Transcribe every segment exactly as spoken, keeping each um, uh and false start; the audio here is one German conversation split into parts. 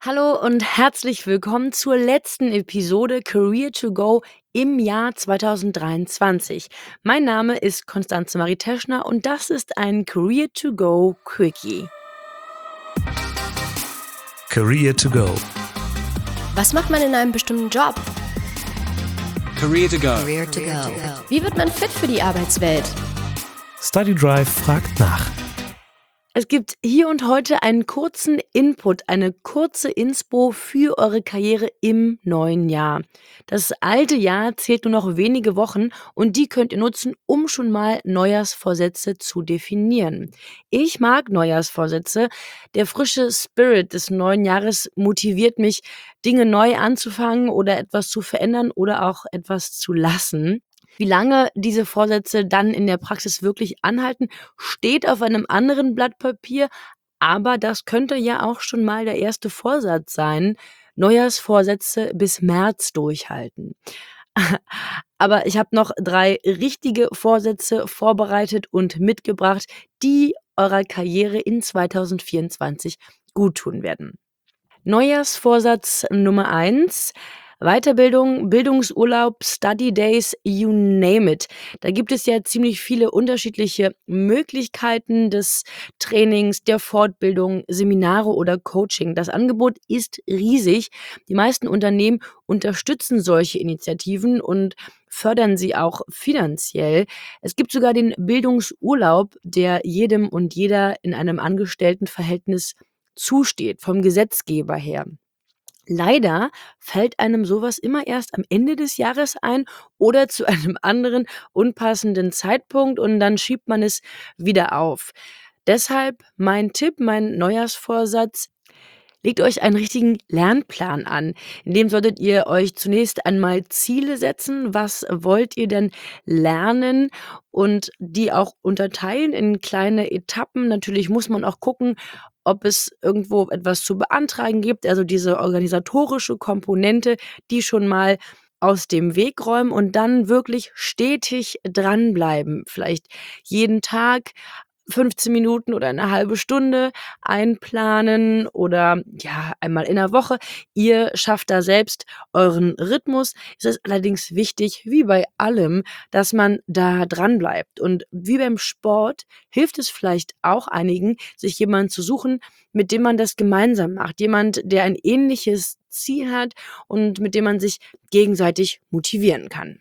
Hallo und herzlich willkommen zur letzten Episode Career to Go im Jahr zweitausenddreiundzwanzig. Mein Name ist Konstanze Marie Teschner und das ist ein Career to Go Quickie. Career to Go. Was macht man in einem bestimmten Job? Career to Go. Career to go. Wie wird man fit für die Arbeitswelt? Study Drive fragt nach. Es gibt hier und heute einen kurzen Input, eine kurze Inspo für eure Karriere im neuen Jahr. Das alte Jahr zählt nur noch wenige Wochen und die könnt ihr nutzen, um schon mal Neujahrsvorsätze zu definieren. Ich mag Neujahrsvorsätze. Der frische Spirit des neuen Jahres motiviert mich, Dinge neu anzufangen oder etwas zu verändern oder auch etwas zu lassen. Wie lange diese Vorsätze dann in der Praxis wirklich anhalten, steht auf einem anderen Blatt Papier, aber das könnte ja auch schon mal der erste Vorsatz sein. Neujahrsvorsätze bis März durchhalten. Aber ich habe noch drei richtige Vorsätze vorbereitet und mitgebracht, die eurer Karriere in zweitausendvierundzwanzig guttun werden. Neujahrsvorsatz Nummer eins: Weiterbildung, Bildungsurlaub, Study Days, you name it. Da gibt es ja ziemlich viele unterschiedliche Möglichkeiten des Trainings, der Fortbildung, Seminare oder Coaching. Das Angebot ist riesig. Die meisten Unternehmen unterstützen solche Initiativen und fördern sie auch finanziell. Es gibt sogar den Bildungsurlaub, der jedem und jeder in einem Angestelltenverhältnis zusteht, vom Gesetzgeber her. Leider fällt einem sowas immer erst am Ende des Jahres ein oder zu einem anderen unpassenden Zeitpunkt und dann schiebt man es wieder auf. Deshalb mein Tipp, mein Neujahrsvorsatz: Legt euch einen richtigen Lernplan an. In dem solltet ihr euch zunächst einmal Ziele setzen. Was wollt ihr denn lernen? Und die auch unterteilen in kleine Etappen. Natürlich muss man auch gucken, ob es irgendwo etwas zu beantragen gibt, also diese organisatorische Komponente, die schon mal aus dem Weg räumen und dann wirklich stetig dranbleiben. Vielleicht jeden Tag fünfzehn Minuten oder eine halbe Stunde einplanen oder ja, einmal in der Woche. Ihr schafft da selbst euren Rhythmus. Es ist allerdings wichtig, wie bei allem, dass man da dranbleibt. Und wie beim Sport hilft es vielleicht auch einigen, sich jemanden zu suchen, mit dem man das gemeinsam macht. Jemand, der ein ähnliches Ziel hat und mit dem man sich gegenseitig motivieren kann.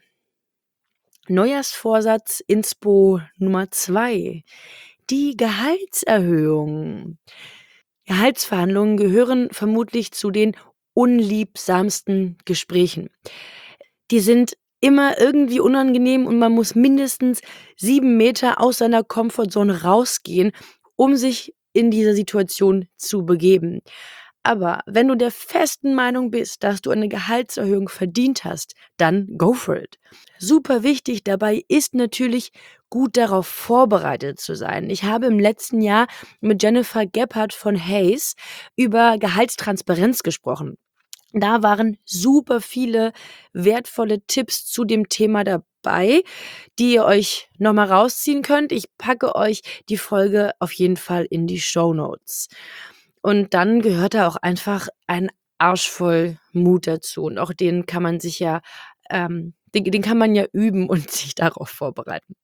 Neujahrsvorsatz Inspo Nummer zwei: Die Gehaltserhöhung. Gehaltsverhandlungen gehören vermutlich zu den unliebsamsten Gesprächen. Die sind immer irgendwie unangenehm und man muss mindestens sieben Meter aus seiner Komfortzone rausgehen, um sich in diese Situation zu begeben. Aber wenn du der festen Meinung bist, dass du eine Gehaltserhöhung verdient hast, dann go for it. Super wichtig dabei ist natürlich, gut darauf vorbereitet zu sein. Ich habe im letzten Jahr mit Jennifer Gebhardt von Hayes über Gehaltstransparenz gesprochen. Da waren super viele wertvolle Tipps zu dem Thema dabei, die ihr euch nochmal rausziehen könnt. Ich packe euch die Folge auf jeden Fall in die Shownotes. Und dann gehört da auch einfach ein Arsch voll Mut dazu. Und auch den kann man sich ja, ähm, den, den kann man ja üben und sich darauf vorbereiten.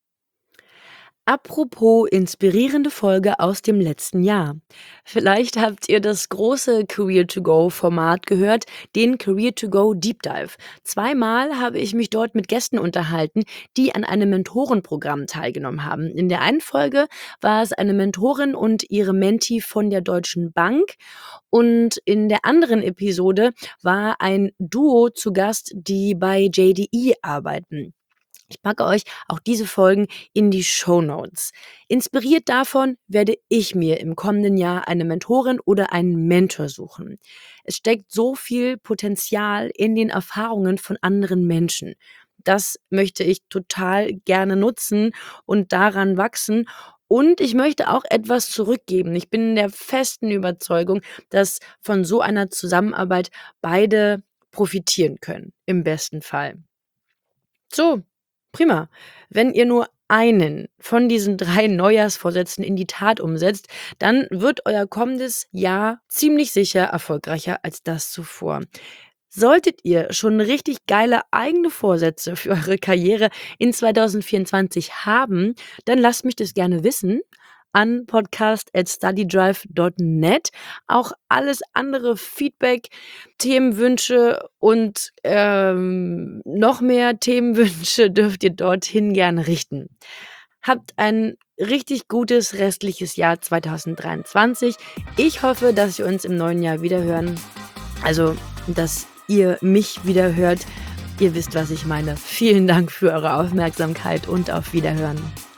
Apropos inspirierende Folge aus dem letzten Jahr. Vielleicht habt ihr das große Career to Go Format gehört, den Career to Go Deep Dive. Zweimal habe ich mich dort mit Gästen unterhalten, die an einem Mentorenprogramm teilgenommen haben. In der einen Folge war es eine Mentorin und ihre Mentee von der Deutschen Bank. Und in der anderen Episode war ein Duo zu Gast, die bei J D E arbeiten. Ich packe euch auch diese Folgen in die Shownotes. Inspiriert davon werde ich mir im kommenden Jahr eine Mentorin oder einen Mentor suchen. Es steckt so viel Potenzial in den Erfahrungen von anderen Menschen. Das möchte ich total gerne nutzen und daran wachsen. Und ich möchte auch etwas zurückgeben. Ich bin der festen Überzeugung, dass von so einer Zusammenarbeit beide profitieren können, im besten Fall. So, prima. Wenn ihr nur einen von diesen drei Neujahrsvorsätzen in die Tat umsetzt, dann wird euer kommendes Jahr ziemlich sicher erfolgreicher als das zuvor. Solltet ihr schon richtig geile eigene Vorsätze für eure Karriere in zwanzig vierundzwanzig haben, dann lasst mich das gerne wissen an podcast at studydrive dot net. Auch alles andere Feedback, Themenwünsche und ähm, noch mehr Themenwünsche dürft ihr dorthin gerne richten. Habt ein richtig gutes restliches Jahr zwanzig dreiundzwanzig. Ich hoffe, dass wir uns im neuen Jahr wiederhören. Also, dass ihr mich wieder hört. Ihr wisst, was ich meine. Vielen Dank für eure Aufmerksamkeit und auf Wiederhören.